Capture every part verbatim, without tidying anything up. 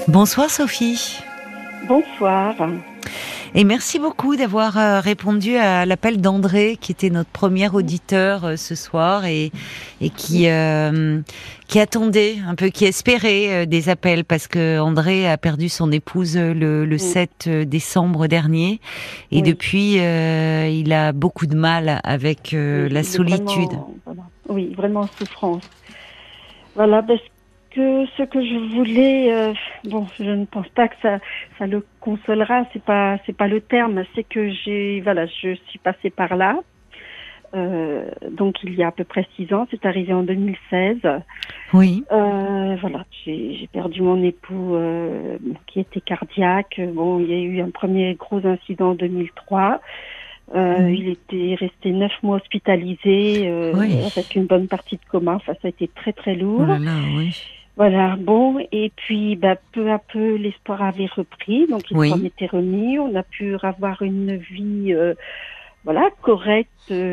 Bonsoir Sophie. Bonsoir. Et merci beaucoup d'avoir euh, répondu à l'appel d'André, qui était notre premier auditeur euh, ce soir et, et qui, euh, qui attendait un peu, qui espérait euh, des appels, parce que André a perdu son épouse le, le sept décembre dernier. Et Oui. depuis, euh, il a beaucoup de mal avec euh, Oui, la il est solitude. Vraiment, voilà. Oui, vraiment en souffrance. Voilà, parce que ce que je voulais, euh, bon, je ne pense pas que ça, ça le consolera. C'est pas, c'est pas le terme. C'est que j'ai, voilà, je suis passée par là. Euh, donc il y a à peu près six ans. C'est arrivé en deux mille seize. Oui. Euh, voilà, j'ai, j'ai perdu mon époux euh, qui était cardiaque. Bon, il y a eu un premier gros incident en deux mille trois. Euh, Mmh. Il était resté neuf mois hospitalisé euh, Oui. avec une bonne partie de coma. Enfin, ça a été très très Oh lourd. là là, oui. Voilà, bon, et puis bah, peu à peu l'espoir avait repris, donc il s'en Oui. était remis. On a pu avoir une vie, euh, voilà, correcte.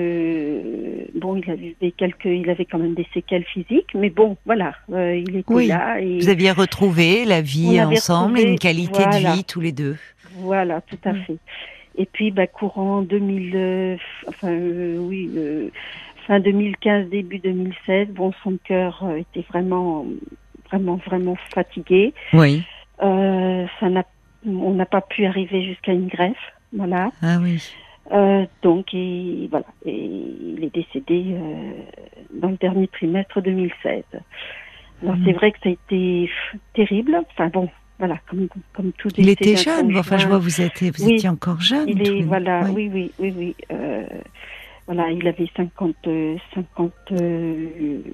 Euh, bon, il avait quelques, il avait quand même des séquelles physiques, mais bon, voilà, euh, il était Oui. là Vous et aviez retrouvé la on vie avait ensemble et une retrouvé, qualité de voilà, vie tous les deux. voilà, tout à Mm. fait. Et puis, bah, courant deux mille, euh, enfin, euh, oui, euh, fin deux mille quinze, début deux mille seize, bon, son cœur euh, était vraiment, vraiment, vraiment fatigué. Oui. Euh, ça n'a, on n'a pas pu arriver jusqu'à une greffe, voilà. Ah oui. Euh, donc, et, voilà, et il est décédé euh, dans le dernier trimestre deux mille seize. Alors, Mm. c'est vrai que ça a été pff, terrible. Enfin bon, voilà, comme comme tout Il décès était d'un jeune. Enfin, je conjoint. vois, vous étiez, vous Oui, étiez encore jeune il tous est, les deux. voilà, Oui. oui, oui, oui, oui. Euh, voilà, il avait cinquante, euh, cinquante euh,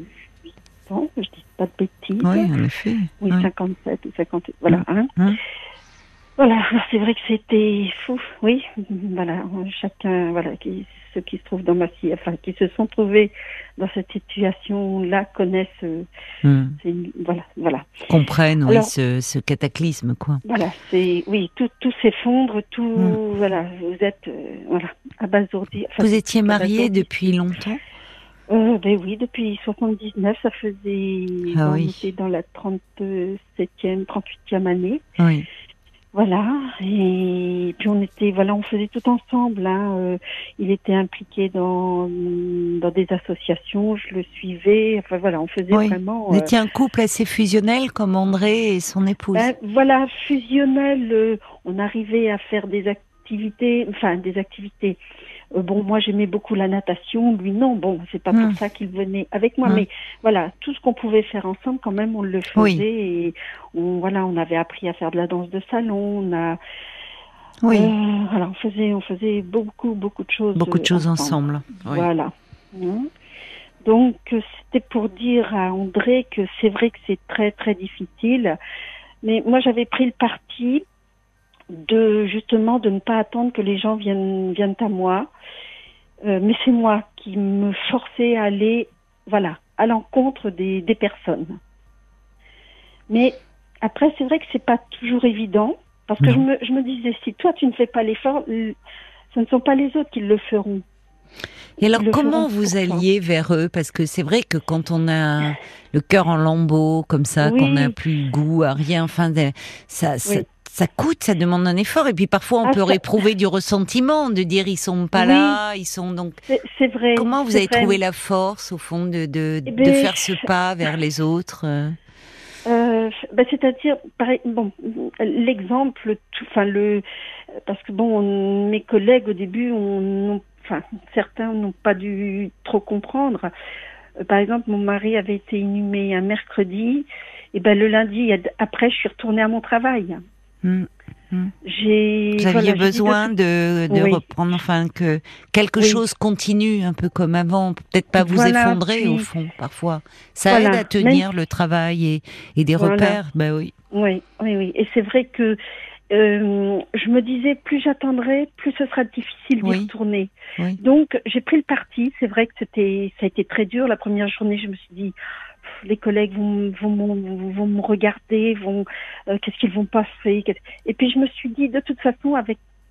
ans, je dis pas de bêtises. Oui, en effet. Oui, Oui. cinquante-sept ou cinquante, Mm. voilà, hein. Mm. Voilà, alors c'est vrai que c'était fou, oui. Voilà, chacun, voilà, qui, ceux qui se trouvent dans ma si- enfin, qui se sont trouvés dans cette situation-là connaissent, euh, Mm. c'est une- voilà, voilà. Comprennent, oui, Alors, ce, ce cataclysme, quoi. voilà, c'est, oui, tout, tout s'effondre, Mm. tout, voilà, vous êtes, euh, voilà, abasourdi, enfin, Vous étiez mariés abasourdi. depuis longtemps? Euh, ben oui, depuis soixante-dix-neuf, ça faisait, Ah bon, on oui. était dans la trente-septième, trente-huitième année. Oui. Voilà, et puis on était, voilà, on faisait tout ensemble. Hein. Euh, il était impliqué dans dans des associations, je le suivais. Enfin voilà, on faisait Oui. Vous vraiment. Euh, étiez un couple assez fusionnel comme André et son épouse. ben voilà, fusionnel. Euh, on arrivait à faire des activités, enfin des activités. Euh, bon, moi j'aimais beaucoup la natation, lui non. Bon, c'est pas pour Mm. ça qu'il venait avec moi, Mm. mais voilà, tout ce qu'on pouvait faire ensemble, quand même, on le Oui. faisait. Et on, voilà, on avait appris à faire de la danse de salon. On a Oui. Euh, voilà, on faisait, on faisait beaucoup, beaucoup de choses Beaucoup de euh, choses ensemble. ensemble. Oui. Voilà. Hein. Donc, euh, c'était pour dire à André que c'est vrai que c'est très, très difficile. Mais moi, j'avais pris le parti de, justement, de ne pas attendre que les gens viennent, viennent à moi. Euh, mais c'est moi qui me forçais à aller, voilà, à l'encontre des, des personnes. Mais après, c'est vrai que c'est pas toujours évident. Parce que je Non. me, je me disais, si toi, tu ne fais pas l'effort, ce ne sont pas les autres qui le feront. Et alors, Qui le comment feront vous pour toi. alliez vers eux? Parce que c'est vrai que quand on a le cœur en lambeaux, comme ça, qu'on n'a Oui, plus goût à rien, enfin, de- ça, ça, oui. ça coûte, ça demande un effort. Et puis parfois, on Ah, peut ça, éprouver du ressentiment, de dire ils sont pas oui, là, ils sont donc. c'est, c'est vrai, Comment vous c'est avez trouvé vrai. la force, au fond, de, de, Eh de ben, faire ce pas vers les autres? euh euh, ben, c'est-à-dire, pareil, bon, l'exemple, tout, enfin le, parce que bon, on- mes collègues au début, on, enfin, certains n'ont pas dû trop comprendre. Euh, Par exemple, mon mari avait été inhumé un mercredi, et ben le lundi après, je suis retournée à mon travail. Hmm, hmm. J'ai, Vous aviez voilà, j'ai dit de besoin toute, de, de oui, reprendre, enfin, que quelque oui, chose continue un peu comme avant, peut-être pas vous voilà, effondrer au puis, fond, parfois. Ça aide voilà, à même, tenir le travail et, et des voilà, repères, ben oui. oui, oui, oui, et c'est vrai que euh, je me disais, plus j'attendrai, plus ce sera difficile d'y Oui, retourner. oui. Donc, j'ai pris le parti. C'est vrai que c'était, ça a été très dur. La première journée, je me suis dit, pff, les collègues vont, vont, m'en- vont me regarder, vont, euh, qu'est-ce qu'ils vont passer. qu'est-ce- Et puis, je me suis dit, de toute façon, avec,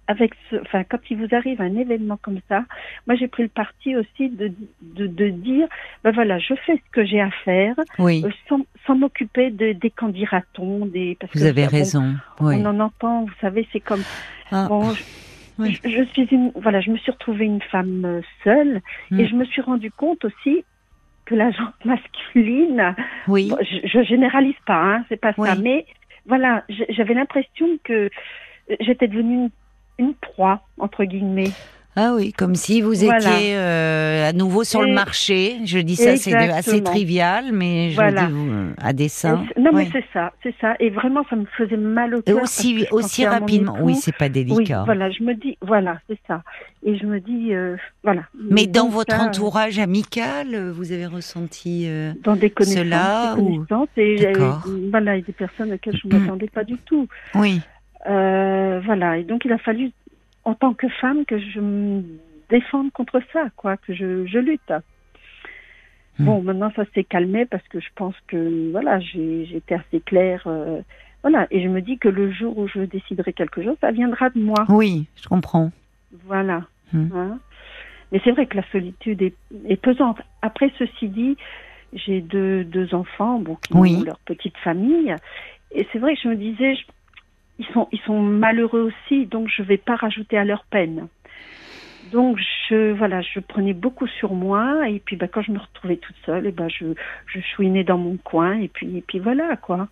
avec ce, enfin, quand il vous arrive un événement comme ça, moi j'ai pris le parti aussi de, de, de dire, ben voilà, je fais ce que j'ai à faire, oui. euh, sans, sans m'occuper de, des qu'en dira-t-on, des, parce Vous que, avez bon, raison. Oui. on en entend, vous savez, c'est comme, Ah, bon, je, oui. je, je suis une, voilà, je me suis retrouvée une femme euh, seule, Mm. et je me suis rendu compte aussi que la gente masculine, Oui. bon, je, je généralise pas, hein, c'est pas Oui. ça, mais voilà, j'avais l'impression que j'étais devenue une, une proie, entre guillemets. Ah oui, comme si vous Voilà. étiez euh, à nouveau sur Et, le marché. Je dis ça, c'est de- assez trivial, mais je voilà. le dis vous, à dessein. Et, non, oui. mais c'est ça, c'est ça. Et vraiment, ça me faisait mal au Et cœur. aussi, parce que aussi rapidement. époux, oui, c'est pas délicat. Oui, voilà, je me dis, voilà, c'est ça. Et je me dis, euh, voilà. Mais dans Donc, votre ça, entourage amical, vous avez ressenti euh, dans des connaissances, cela des ou... connaissances, et euh, D'accord. voilà, et des personnes auxquelles je ne m'attendais pas du tout. Oui. Euh, voilà, et donc il a fallu, en tant que femme, que je me défende contre ça, quoi, que je, je lutte. Mm. Bon, maintenant ça s'est calmé parce que je pense que voilà, j'ai j'étais assez claire, euh, voilà, et je me dis que le jour où je déciderai quelque chose, ça viendra de moi. Oui, je comprends. Voilà. Mm. Hein. Mais c'est vrai que la solitude est, est pesante. Après, ceci dit, j'ai deux, deux enfants, bon, qui Oui. ont leur petite famille, et c'est vrai que je me disais, je, ils sont, ils sont malheureux aussi, donc je vais pas rajouter à leur peine. Donc je, voilà, je prenais beaucoup sur moi, et puis bah, quand je me retrouvais toute seule, et ben je, je chouinais dans mon coin, et puis, et puis voilà, quoi.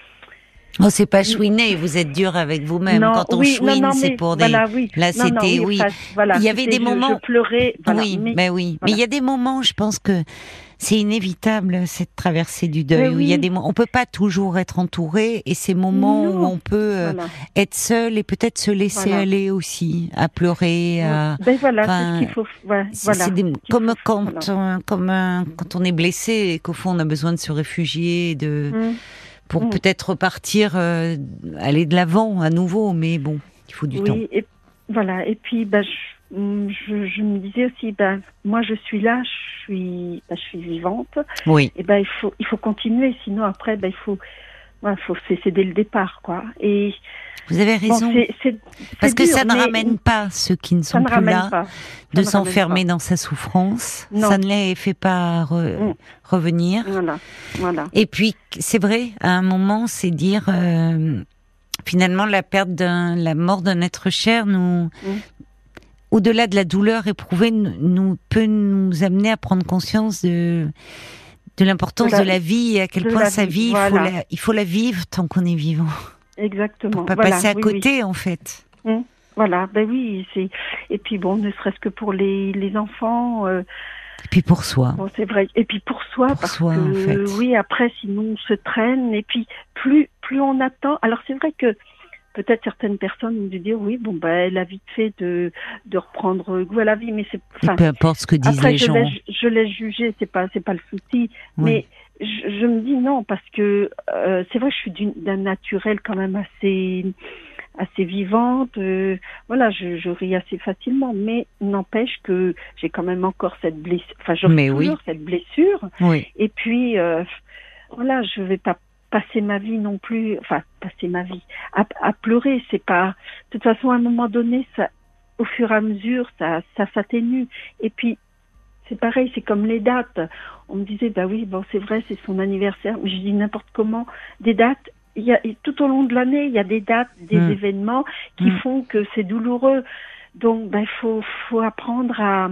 Oh, c'est pas chouiner, vous êtes dur avec vous-même. Non, Quand on oui, chouine, non, non, c'est mais pour des. voilà, oui. Là, Non, non, c'était oui. enfin, voilà, il y avait des je, moments. Je pleurais, voilà. Oui, mais, mais oui. voilà. Mais il y a des moments, je pense que c'est inévitable cette traversée du deuil. Mais Où il y a oui. des, mo- on peut pas toujours être entouré, et ces moments Non. où on peut euh, Voilà. être seul et peut-être se laisser Voilà. aller aussi, à pleurer. À... Ben voilà, Enfin, c'est ce qu'il faut. Ouais, c'est, voilà. c'est des- qu'il comme faut- quand, voilà. on, comme un- quand on est blessé et qu'au fond on a besoin de se réfugier, de Mmh. pour Mmh. peut-être repartir, euh, aller de l'avant à nouveau. Mais bon, il faut du Oui, temps. et voilà. Et puis, ben, je, je, je me disais aussi, ben, moi, je suis là, je suis, ben, je suis vivante. Oui. Et ben, il faut, il faut continuer. Sinon, après, ben, il faut, voilà, faut cesser dès le départ, quoi. Et Vous avez bon, raison. c'est, c'est, Parce c'est que dur, ça ne mais ramène pas ceux qui ne ça sont ne plus ramène là pas. Ça de ne ramène s'enfermer pas. dans sa souffrance. Non. Ça ne les fait pas re- Mm. revenir. Voilà, voilà. Et puis, c'est vrai, à un moment, c'est dire, euh, finalement, la perte d'un, la mort d'un être cher nous, Mm. au-delà de la douleur éprouvée, nous, nous- peut nous amener à prendre conscience de, de l'importance de De la, la- vie et à quel de point la sa vie, vie, il faut voilà. la, il faut la vivre tant qu'on est vivant. Exactement. Pour pas voilà, passer à oui, côté, en fait. oui. Mm. Voilà, ben oui, c'est et puis bon, ne serait-ce que pour les les enfants. Euh, Et puis pour soi. Bon, c'est vrai. Et puis pour soi, Pour parce soi, que en fait. oui, après, sinon on se traîne. Et puis plus plus on attend. Alors c'est vrai que peut-être certaines personnes ont dû dire oui, bon ben elle a vite fait de de reprendre goût à la vie, mais c'est. Et Enfin, peu importe ce que disent après les je gens. laisse je laisse juger, c'est pas c'est pas le souci. Oui. Mais je, je me dis non parce que euh, c'est vrai, je suis d'une, d'un naturel quand même assez assez vivante, euh, voilà, je, je ris assez facilement, mais n'empêche que j'ai quand même encore cette blessure, enfin j'ai Mais toujours oui. cette blessure, Oui. et puis euh, voilà, je vais pas passer ma vie non plus, enfin passer ma vie à, à pleurer, c'est pas, de toute façon à un moment donné, ça, au fur et à mesure, ça, ça s'atténue, et puis c'est pareil, c'est comme les dates, on me disait bah oui, bon c'est vrai, c'est son anniversaire, mais je dis n'importe comment, des dates. Il y a, tout au long de l'année, il y a des dates, des Mmh. événements qui Mmh. font que c'est douloureux. Donc, ben, faut, faut apprendre à,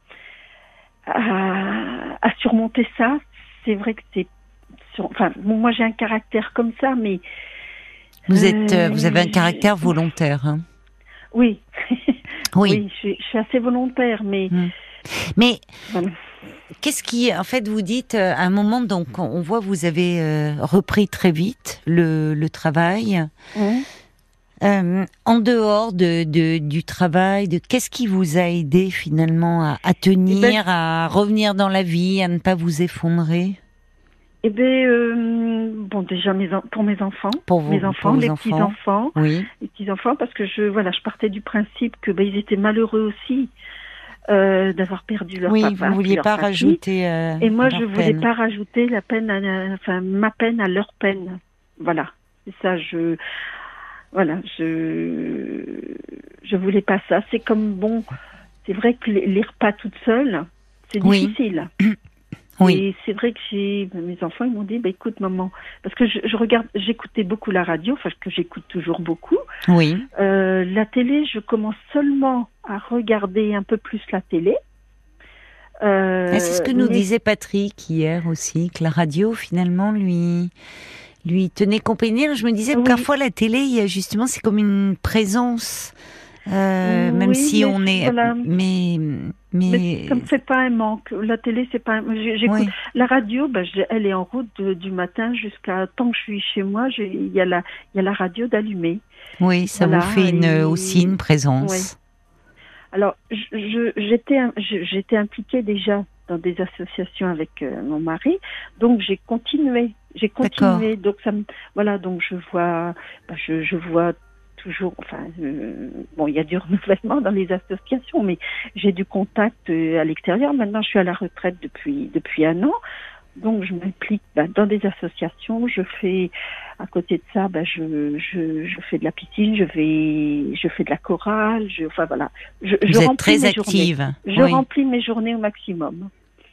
à, à surmonter ça. C'est vrai que c'est, sur, enfin, bon, moi j'ai un caractère comme ça, mais Vous êtes, euh, euh, vous avez un caractère volontaire. Hein. oui, Oui. oui, je, suis- je suis assez volontaire, mais Mmh. Mais voilà. qu'est-ce qui, en fait, vous dites euh, à un moment, donc on voit vous avez euh, repris très vite le, le travail. Mmh. Euh, en dehors de, de du travail, de qu'est-ce qui vous a aidé finalement à, à tenir, Eh ben- à revenir dans la vie, à ne pas vous effondrer? Eh ben, euh, bon, déjà mes en- pour mes enfants, Pour vous, mes pour enfants, vos les enfants. petits enfants. Oui. les petits enfants, parce que je voilà je partais du principe que ben, ils étaient malheureux aussi euh, d'avoir perdu leur Oui, papa, vous vouliez leur pas papy. rajouter. Euh, Et moi leur je voulais peine. pas rajouter la peine à, enfin ma peine à leur peine, voilà, c'est ça. Je voilà, je je voulais pas ça. C'est comme bon, c'est vrai que les, les repas toute seule, c'est Oui. difficile. Oui. Et c'est vrai que j'ai mes enfants, ils m'ont dit, bah écoute maman, parce que je, je regarde, j'écoutais beaucoup la radio, enfin que j'écoute toujours beaucoup. Oui. Euh, la télé, je commence seulement à regarder un peu plus la télé. Euh, Et c'est ce que nous mais- disait Patrick hier aussi, que la radio finalement lui lui tenait compagnie. Je me disais que Oui. parfois la télé, il y a justement, c'est comme une présence, euh, même Oui, si mais on est, voilà. mais Mais mais comme c'est pas un manque, la télé c'est pas. Un... j'ai- J'écoute oui, la radio, bah, je- elle est en route de- du matin jusqu'à tant que je suis chez moi. j'ai- Il y a la, il y a la radio d'allumée. oui, ça Voilà. vous fait une et... aussi une Oui. présence. Alors, je, je- j'étais, un- je- j'étais impliquée déjà dans des associations avec euh, mon mari, donc j'ai continué, j'ai continué. Donc ça me, voilà, donc je vois, bah, je, je vois toujours, enfin, euh, bon, il y a du renouvellement dans les associations, mais j'ai du contact euh, à l'extérieur. Maintenant, je suis à la retraite depuis depuis un an. Donc, je m'implique bah, dans des associations. Je fais, à côté de ça, bah, je, je, je fais de la piscine, je vais, je fais de la chorale. Je, enfin voilà, je, Vous je êtes remplis très mes active. journées. Je Oui. remplis mes journées au maximum.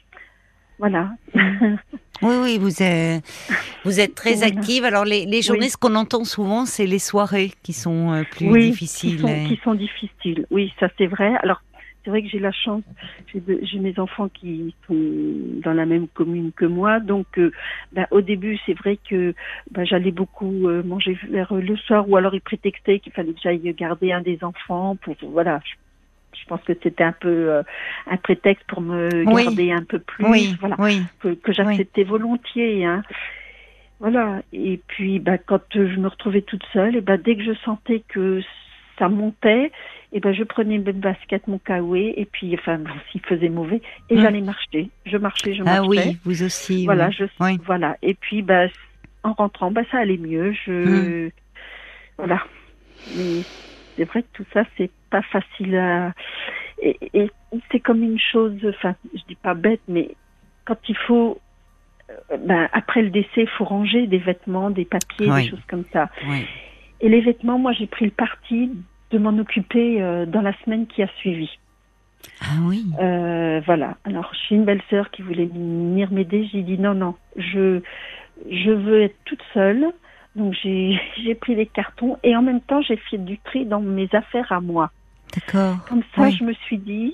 Voilà. Oui, oui, vous êtes, vous êtes très Voilà. active. Alors les, les journées, Oui. ce qu'on entend souvent, c'est les soirées qui sont euh, plus Oui, difficiles. qui sont, et- qui sont difficiles. Oui, ça c'est vrai. Alors, c'est vrai que j'ai la chance, j'ai, de- j'ai mes enfants qui sont dans la même commune que moi, donc euh, ben, au début c'est vrai que ben, j'allais beaucoup euh, manger vers le soir, ou alors ils prétextaient qu'il fallait que j'aille garder un des enfants pour voilà. Je, je pense que c'était un peu euh, un prétexte pour me Oui. garder un peu plus, Oui, voilà, oui. que, que j'acceptais volontiers. Hein. Voilà. Et puis, bah, quand je me retrouvais toute seule, et bah, dès que je sentais que ça montait, et ben je prenais mes baskets, mon caouet, et puis, enfin, bon, s'il faisait mauvais, et Mm. j'allais marcher. Je marchais, je marchais. Ah oui, vous aussi. Voilà, oui. je, Oui. voilà. Et puis, bah, en rentrant, bah, ça allait mieux. Je, Mm. voilà. Mais c'est vrai que tout ça, c'est pas facile à, et, et c'est comme une chose, enfin, je dis pas bête, mais quand il faut, euh, ben, après le décès, il faut ranger des vêtements, des papiers, Oui. des choses comme ça. Oui. Et les vêtements, moi, j'ai pris le parti de m'en occuper euh, dans la semaine qui a suivi. Ah oui. Euh, voilà. Alors, j'ai une belle-sœur qui voulait venir m'aider. J'ai dit non, non, je, je veux être toute seule. Donc, j'ai, j'ai pris les cartons et en même temps, j'ai fait du tri dans mes affaires à moi. D'accord. Comme ça, Oui. je me suis dit,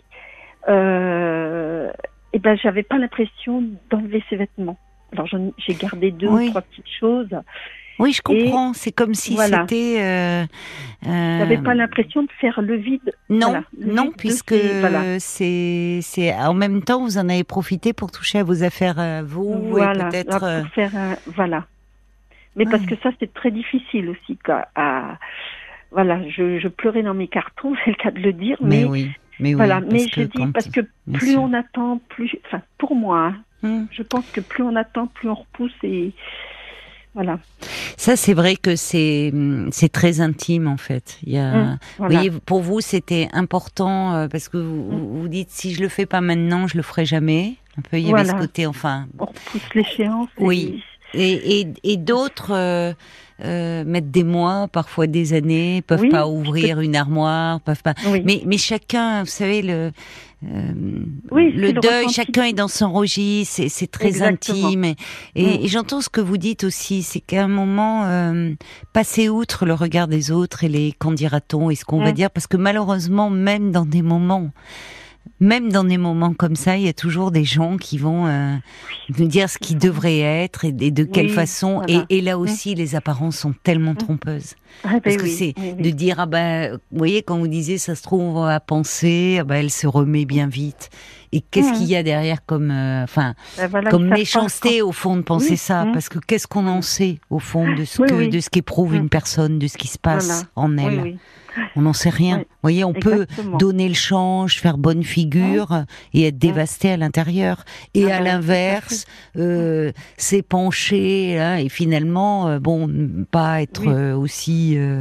euh, eh ben, j'avais pas l'impression d'enlever ces vêtements. Alors, j'en- j'ai gardé deux Oui. ou trois petites choses. Oui, je comprends. C'est comme si voilà. c'était. Euh, euh, J'avais pas l'impression de faire le vide. Non, Voilà, le non, vide de puisque ces- voilà. c'est, c'est en même temps vous en avez profité pour toucher à vos affaires à vous Voilà, et peut-être. là, pour euh, faire un, voilà. Mais parce Ouais. que ça, c'est très difficile aussi. Quoi, à, voilà, je, je pleurais dans mes cartons, c'est le cas de le dire, Mais mais, oui, mais voilà. oui. Mais parce je que dis quand- parce que bien plus sûr. on attend, plus, enfin, pour moi, hein, Hum. je pense que plus on attend, plus on repousse et voilà. Ça, c'est vrai que c'est c'est très intime en fait. Il y a, Hum, voilà. vous voyez, pour vous, c'était important euh, parce que vous, Hum. vous dites si je le fais pas maintenant, je le ferai jamais. Un peu, il y avait Voilà. ce côté, enfin. On repousse l'échéance. Oui. Et, et, et d'autres euh, euh, mettent des mois, parfois des années, peuvent Oui, pas ouvrir une armoire, peuvent pas. Oui. Mais, mais chacun, vous savez, le, euh, Oui, le c'est le deuil, ressenti. chacun est dans son registre, c'est, c'est très Exactement. intime. Et, et, Mm. et j'entends ce que vous dites aussi, c'est qu'à un moment, euh, passer outre le regard des autres et les qu'en dira-t-on et ce qu'on va Mm. dire, parce que malheureusement, même dans des moments même dans des moments comme ça, il y a toujours des gens qui vont euh, nous dire ce qui devrait être et, et de quelle Oui, façon. voilà. Et, et là aussi, les apparences sont tellement trompeuses. Ah, ben Parce que oui, c'est oui, oui. de dire, ah ben, vous voyez, quand vous disiez, ça se trouve, on va penser, ah ben, elle se remet bien vite. Et qu'est-ce Mhm. qu'il y a derrière comme, euh, enfin, Ben voilà, comme ils savent pas méchanceté au fond de penser Oui, ça, mhm. parce que qu'est-ce qu'on en sait au fond de ce Oui, que, oui. de ce qu'éprouve Mhm. une personne, de ce qui se passe Voilà. en elle. Oui, oui. On n'en sait rien. Oui, Vous voyez, on peut exactement. donner le change, faire bonne figure et être dévasté à l'intérieur. Et Ah à ben, l'inverse, euh, s'épancher hein, et finalement, euh, bon, n- pas être Oui. euh, aussi euh,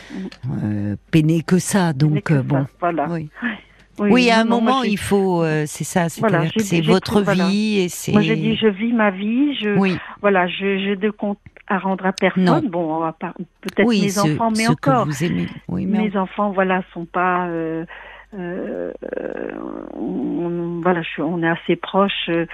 euh, peiné que ça. Ce n'est Donc que euh, ça, bon, voilà. oui. Oui, Oui, à un non, non, moi, moment, j'ai- il faut, euh, c'est ça, Voilà, c'est-à-dire j'ai- que c'est j'ai votre pris- voilà. vie et c'est. Moi, j'ai dit, je vis ma vie. Je, Oui, voilà, je, j'ai de compte à rendre à personne. Non. Bon, à part peut-être oui, mes ce, enfants, mais ce encore. Que vous aimez. Oui, mais mes en... enfants, voilà, sont pas. Euh, euh, on, voilà, je suis, on est assez proches. Euh,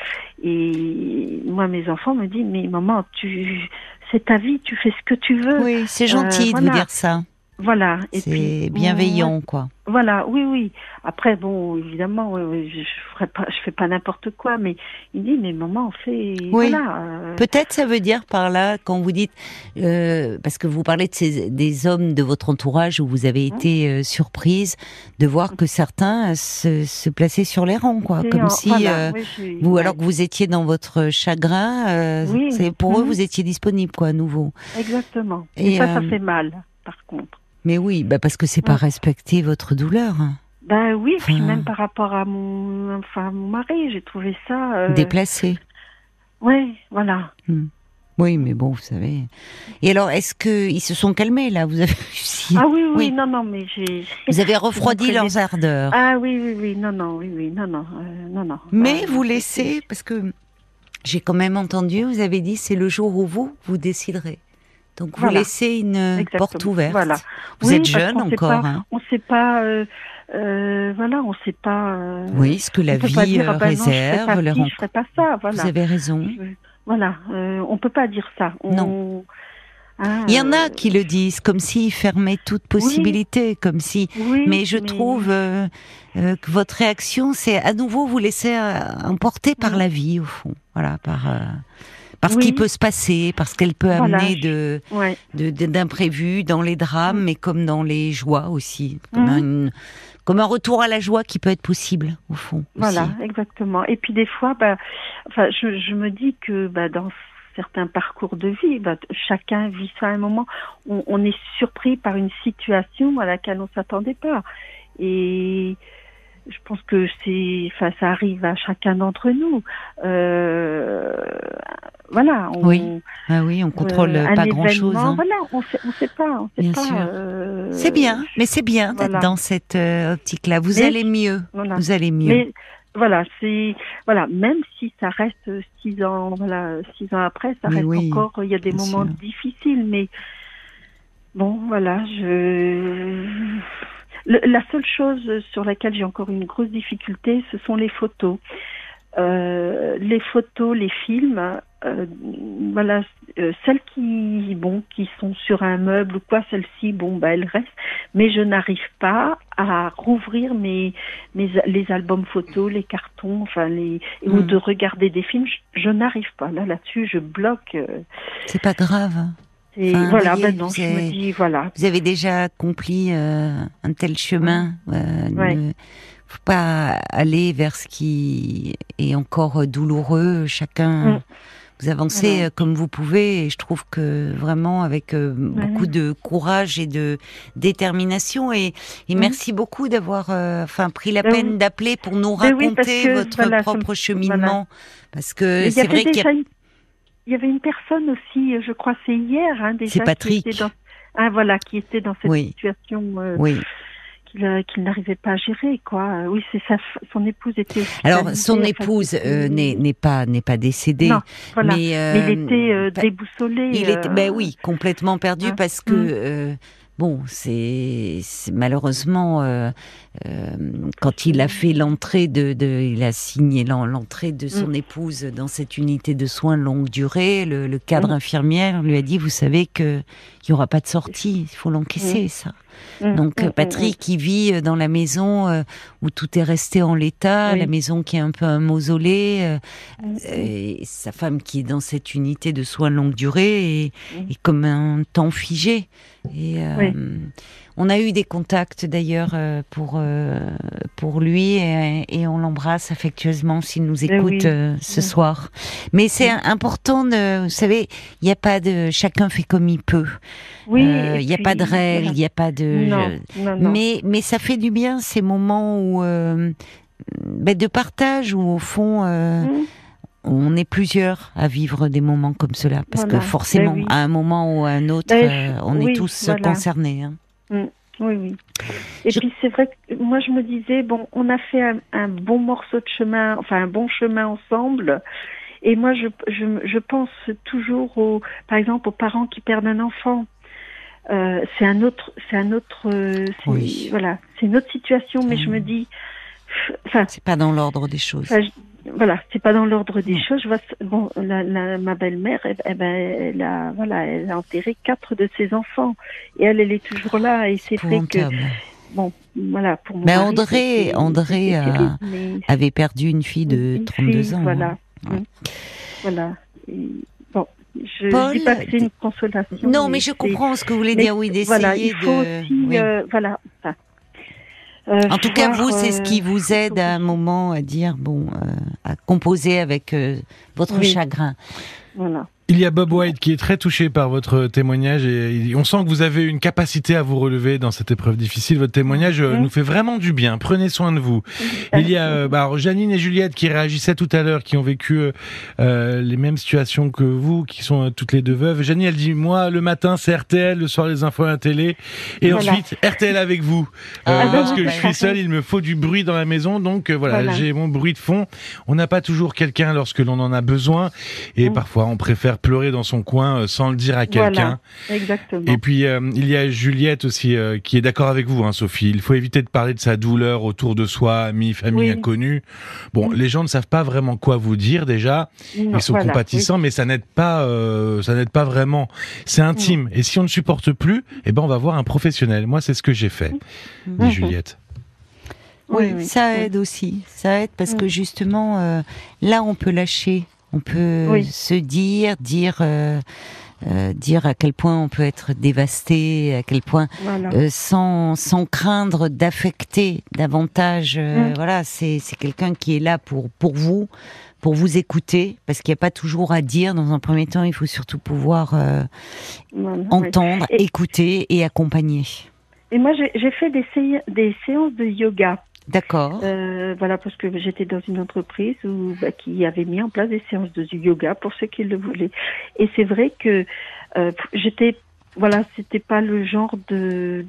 et moi, mes enfants me disent, mais maman, tu, c'est ta vie, tu fais ce que tu veux. Oui, c'est gentil euh, de voilà. vous dire ça. Voilà. Et c'est puis, bienveillant, moi, quoi. Voilà, oui, oui. Après, bon, évidemment, oui, oui, je, je ferai pas, je fais pas n'importe quoi, mais il dit, mais maman, on fait, oui. voilà. Euh... Peut-être ça veut dire par là, quand vous dites, euh, parce que vous parlez de ces, des hommes de votre entourage où vous avez été euh, surprise de voir que certains euh, se, se plaçaient sur les rangs, quoi, C'est comme en, si voilà, euh, oui, je, vous, ouais. alors que vous étiez dans votre chagrin, euh, oui, c'est pour mm-hmm. eux vous étiez disponible, quoi, à nouveau. Exactement. Et, Et ça, ça euh, fait mal, par contre. Mais oui, bah parce que c'est pas Mm. respecter votre douleur. Ben oui, enfin, puis même par rapport à mon, enfin, mon mari, j'ai trouvé ça euh... déplacé. Oui, voilà. Hmm. Oui, mais bon, vous savez. Et alors, est-ce que ils se sont calmés là? Vous avez réussi? Ah oui, oui, oui. non, non, mais j'ai. Vous avez refroidi leurs des... ardeurs. Ah oui, oui, oui, non, non, oui, oui, non, non, euh, non, non. Mais bah, vous laissez, parce que j'ai quand même entendu, vous avez dit, c'est le jour où vous vous déciderez. Donc vous voilà. laissez une Exactement. porte ouverte. Voilà. Vous oui, êtes jeune encore. Pas, hein. On ne sait pas. Euh, euh, voilà, on ne sait pas. Euh, oui, ce que la vie dire, ah ben réserve, non, les rencontres. Je ferai pas ça. Voilà. Vous avez raison. Je, voilà, euh, on peut pas dire ça. On, non. Hein, Il y en a euh... qui le disent, comme s'ils fermaient toute possibilité, oui. comme si. Oui, mais je mais... trouve euh, euh, que votre réaction, c'est à nouveau vous laisser euh, emporter par mmh. la vie, au fond. Voilà, par. Euh... Parce oui. qu'il peut se passer, parce qu'elle peut voilà, amener je... de, ouais. de, de, d'imprévus dans les drames, mmh. mais comme dans les joies aussi. Comme, mmh. un, comme un retour à la joie qui peut être possible, au fond. Voilà, aussi. exactement. Et puis des fois, bah, enfin, je, je me dis que bah, dans certains parcours de vie, bah, chacun vit ça à un moment. On, on est surpris par une situation à laquelle on ne s'attendait pas. Et je pense que c'est, enfin, ça arrive à chacun d'entre nous. Euh, voilà. On, oui. Ah oui, on contrôle euh, pas grand chose. Hein. Voilà, on sait, on sait pas, on sait bien pas. Sûr. Euh, c'est bien, mais c'est bien voilà. d'être dans cette euh, optique-là. Vous mais, allez mieux. Voilà. Vous allez mieux. Mais, voilà, c'est voilà, même si ça reste six ans, voilà, six ans après, ça mais reste oui, encore. Il y a des moments sûr. difficiles, mais bon, voilà, je. Le, la seule chose sur laquelle j'ai encore une grosse difficulté, ce sont les photos. Euh, les photos, les films, euh, voilà, euh, celles qui, bon, qui sont sur un meuble ou quoi, celles-ci, bon, bah, elles restent. Mais je n'arrive pas à rouvrir mes, mes, les albums photos, les cartons, enfin, les, mm. ou de regarder des films. Je, je n'arrive pas. Là, là-dessus, je bloque. Euh, C'est pas grave. Et enfin, voilà, voyez, ben non, je avez, me dis, voilà. Vous avez déjà accompli euh, un tel chemin. Il euh, ouais. ne faut pas aller vers ce qui est encore douloureux. Chacun, mmh. vous avancez voilà. comme vous pouvez. Et je trouve que vraiment, avec euh, ouais. beaucoup de courage et de détermination. Et, et mmh. merci beaucoup d'avoir euh, enfin, pris la ben peine oui. d'appeler pour nous ben raconter oui, que, votre voilà, propre me, cheminement. Voilà. Parce que c'est vrai qu'il y a... Une... Il y avait une personne aussi, je crois, c'est hier, hein, déjà. C'est Patrick. Qui était dans, ah, voilà, qui était dans cette oui. situation euh, oui. qu'il, euh, qu'il n'arrivait pas à gérer, quoi. Oui, c'est sa, son épouse était. Alors, son épouse euh, n'est, n'est pas n'est pas décédée. Non, voilà. Mais, euh, mais il était euh, déboussolé. Il était, ben oui, complètement perdu hein, parce que. Mmh. Euh, Bon, c'est, c'est malheureusement euh, euh, quand il a fait l'entrée de, de il a signé l'entrée de son mmh. épouse dans cette unité de soins longue durée. Le, le cadre mmh. infirmière lui a dit, vous savez que il y aura pas de sortie, il faut l'encaisser mmh. ça. Mmh. Donc mmh. Patrick, qui vit dans la maison euh, où tout est resté en l'état, oui. la maison qui est un peu un mausolée, euh, mmh. et sa femme qui est dans cette unité de soins longue durée et, mmh. et comme un temps figé. Et euh, oui. on a eu des contacts d'ailleurs euh, pour euh, pour lui et, et on l'embrasse affectueusement s'il nous écoute oui. euh, ce oui. soir. Mais c'est oui. important de, vous savez, il n'y a pas de, chacun fait comme il peut. Oui. Il n'y a pas de règles, il n'y a pas de. Non, je, non, non. Mais mais ça fait du bien ces moments où euh, ben de partage où au fond. Euh, mmh. On est plusieurs à vivre des moments comme cela, parce voilà. que forcément, ben oui. à un moment ou à un autre, ben, je, euh, on oui, est tous voilà. concernés. Hein. Mmh, oui, oui. Et je... puis c'est vrai que moi je me disais, bon, on a fait un, un bon morceau de chemin, enfin un bon chemin ensemble, Et moi, je, je, je pense toujours aux, par exemple, aux parents qui perdent un enfant. Euh, c'est un autre, c'est un autre, euh, c'est, Oui. voilà, c'est une autre situation, mais Mmh. je me dis, enfin, c'est pas dans l'ordre des choses. enfin, je, voilà, c'est pas dans l'ordre des Non. choses. Je vois, bon, la, la, ma belle-mère, elle, elle, elle a, voilà, elle a enterré quatre de ses enfants, et elle, elle est toujours là, et c'est vrai que, Épouvantable. bon, voilà, pour mon Mais mari, André, c'était- André c'était a- terrible, mais avait perdu une fille de une trente-deux fille, ans. voilà, hein. Ouais. Mm. voilà. Et, bon, je, Paul, je dis pas que c'est une consolation. Non, mais je c'est- comprends ce que vous voulez mais dire, oui, d'essayer voilà, il faut de... aussi, oui. euh, voilà. enfin, euh, En tout cas, voir, vous, c'est ce qui euh, vous aide à un moment à dire, bon, euh, à composer avec euh, votre Oui. chagrin. Voilà. Il y a Bob White qui est très touché par votre témoignage et il- on sent que vous avez une capacité à vous relever dans cette épreuve difficile. Votre témoignage euh, Mhm. nous fait vraiment du bien. Prenez soin de vous. Il y a euh, bah, alors, Janine et Juliette qui réagissaient tout à l'heure, qui ont vécu euh, euh, les mêmes situations que vous, qui sont euh, toutes les deux veuves. Janine, elle dit, moi, le matin, c'est R T L, le soir, les infos à la télé. Et Voilà. ensuite, R T L avec vous. Euh, Ah, lorsque bah, je suis seul, il me faut du bruit dans la maison. Donc, euh, voilà, Voilà. j'ai mon bruit de fond. On n'a pas toujours quelqu'un lorsque l'on en a besoin. Et Mhm. parfois, on préfère pleurer dans son coin euh, sans le dire à quelqu'un. Voilà, exactement. Et puis, euh, il y a Juliette aussi euh, qui est d'accord avec vous, hein, Sophie. Il faut éviter de parler de sa douleur autour de soi, amis, famille, Oui. inconnus. Bon, Mm. les gens ne savent pas vraiment quoi vous dire déjà. Non, Ils sont voilà, compatissants, mais ça n'aide pas, euh, ça n'aide pas vraiment. C'est intime. Et si on ne supporte plus, eh ben, on va voir un professionnel. Moi, c'est ce que j'ai fait, dit Mhm. Juliette. Oui, Oui, oui, ça oui. aide aussi. Ça aide parce Mm. que justement, euh, là, on peut lâcher. On peut Oui. se dire, dire, euh, euh, dire à quel point on peut être dévasté, à quel point, Voilà. euh, sans, sans craindre d'affecter davantage. euh, Mm. Voilà, c'est, c'est quelqu'un qui est là pour, pour vous, pour vous écouter, parce qu'il n'y a pas toujours à dire. Dans un premier temps, il faut surtout pouvoir euh, Voilà, oui. entendre, Et- écouter et accompagner. Et moi, j'ai j'ai fait des, sé- des séances de yoga. D'accord. Euh, voilà, parce que j'étais dans une entreprise où, bah, qui avait mis en place des séances de yoga pour ceux qui le voulaient. Et c'est vrai que euh, j'étais, voilà, c'était pas le genre de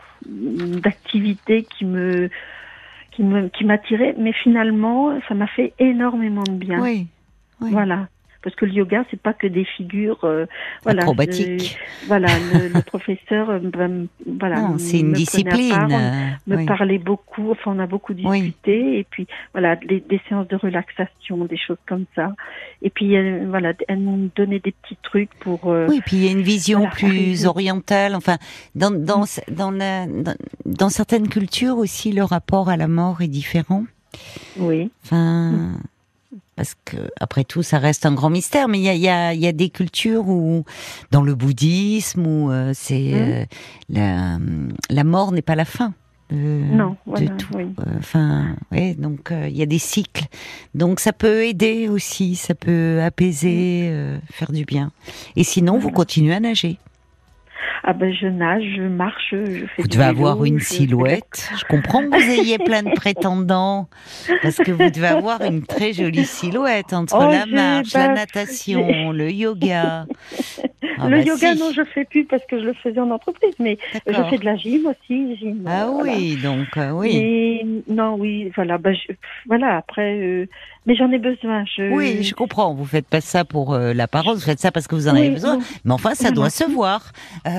d'activité qui me qui me qui m'attirait, mais finalement, ça m'a fait énormément de bien. Oui. oui. Voilà. Parce que le yoga, c'est pas que des figures, euh, voilà, Acrobatiques. euh, voilà, le, le professeur, euh, va me- voilà, Non, c'est une me prenait à discipline. part, on euh, me oui. parlait beaucoup, enfin on a beaucoup discuté, et puis voilà, des, des séances de relaxation, des choses comme ça. Et puis euh, voilà, elle nous donnait des petits trucs pour. Euh, Oui, puis il y a une vision voilà, plus arriver. orientale. Enfin, dans dans dans, la, dans dans certaines cultures aussi, le rapport à la mort est différent. Oui. Enfin, parce que après tout, ça reste un grand mystère. Mais il y a il y a il y a des cultures où, dans le bouddhisme, où euh, c'est Mm. euh, la la mort n'est pas la fin. De, Non, de voilà, tout. oui. Euh, Enfin, ouais, donc euh, il y a des cycles. Donc ça peut aider aussi, ça peut apaiser, euh, faire du bien. Et sinon, vous Voilà. continuez à nager. Ah ben je nage, je marche, je fais Vous du devez vélo, avoir une je fais silhouette. Je comprends que vous ayez plein de prétendants, parce que vous devez avoir une très jolie silhouette entre Oh, la j'ai- marche, bah, la natation, le yoga. Ah le bah yoga, si. non, je fais plus parce que je le faisais en entreprise, mais je D'accord. fais de la gym aussi. Gym, Ah euh, voilà. oui, donc euh, oui. Mais non, oui, voilà, bah, je- voilà. Après, euh, mais j'en ai besoin. Je... Oui, je comprends. Vous faites pas ça pour euh, l'apparence, vous faites ça parce que vous en Oui, avez besoin. non. Mais enfin, ça Voilà. doit se voir. Euh...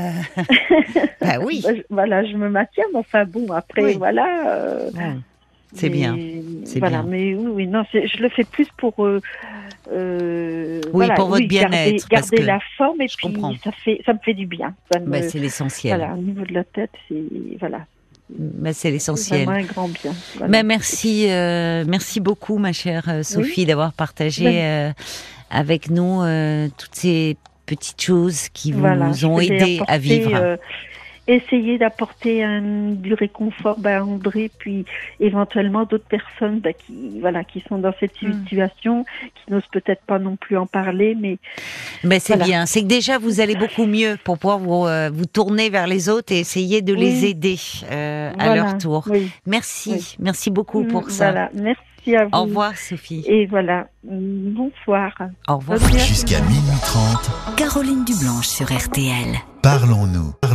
bah oui. Bah, je- voilà, je me maintiens. Mais enfin bon, après, Oui. voilà. euh, Bon, c'est mais- bien. C'est voilà, bien. mais oui, oui, non, c'est- je le fais plus pour. Euh, euh, Oui, voilà, pour votre garder, bien-être, parce garder que la forme et je puis comprends. ça fait, ça me fait du bien. Ça me, Bah, c'est l'essentiel. voilà, au niveau de la tête, c'est voilà, Bah, c'est c'est l'essentiel. vraiment un grand bien. Voilà. Bah, merci, euh, merci beaucoup, ma chère euh, Sophie, d'avoir partagé Ben- euh, avec nous euh, toutes ces petites choses qui vous Voilà, je ont voulais aidé à apporter, vivre. euh, essayer d'apporter un, du réconfort bah, à André, puis éventuellement d'autres personnes bah, qui voilà qui sont dans cette Mm. situation, qui n'osent peut-être pas non plus en parler, mais Ben, c'est voilà. bien. C'est que déjà vous allez beaucoup mieux pour pouvoir vous, euh, vous tourner vers les autres et essayer de les Oui. aider euh, à voilà. leur tour. Oui. Merci, Oui. merci beaucoup pour Mm, ça. Voilà, merci à vous. Au revoir, Sophie. Et voilà, Mm, bonsoir. Au revoir. Bonne nuit à tout le Jusqu'à monde. minuit trente, Caroline Dublanche sur R T L. parlons-nous.